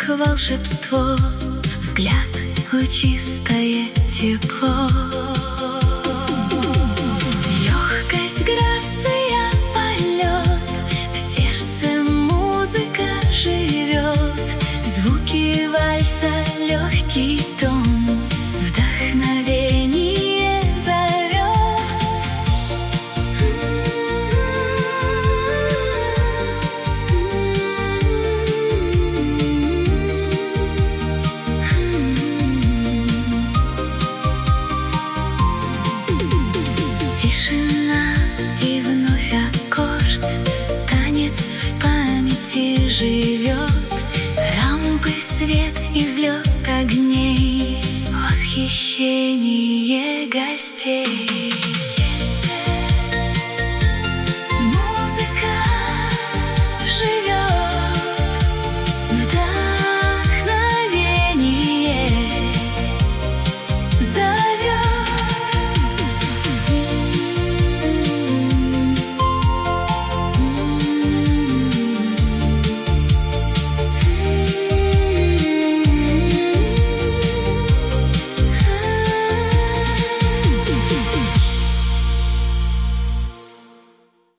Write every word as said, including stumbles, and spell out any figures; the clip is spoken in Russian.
как волшебство, взгляд, лучистое тепло. Легкость, грация, полет, в сердце музыка живет. Звуки вальса, легкий тон, вдохновение зовет. Тишина и вновь аккорд, танец в памяти живет. Рампы, свет и взлет огней, восхищение гостей.